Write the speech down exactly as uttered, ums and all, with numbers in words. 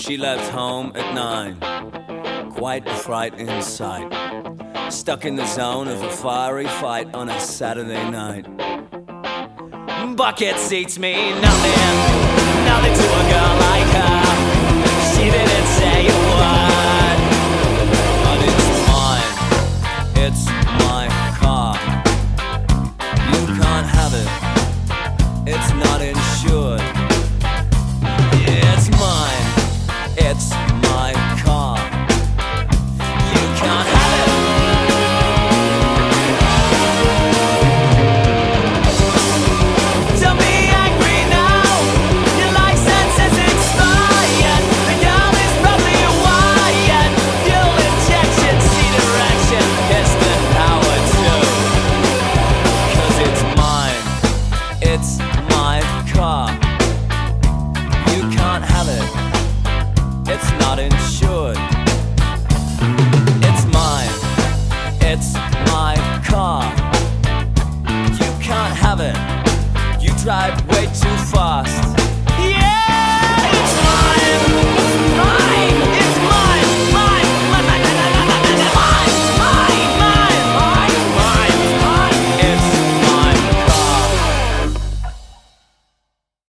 She left home at nine, quite a fright in sight, stuck in the zone of a fiery fight on a Saturday night. Bucket seats mean nothing, nothing to a girl like her. She didn't say a word, but it's mine, it's my car. You can't have it, it's not insured. It's mine, it's my car. You can't have it. Don't be angry now, your license is expired. The girl is probably wired. Fuel injection, see direction, piston power too. Cause it's mine, it's my car. You can't have it, it's not insured. It's mine, it's my car. You can't have it, you drive way too fast.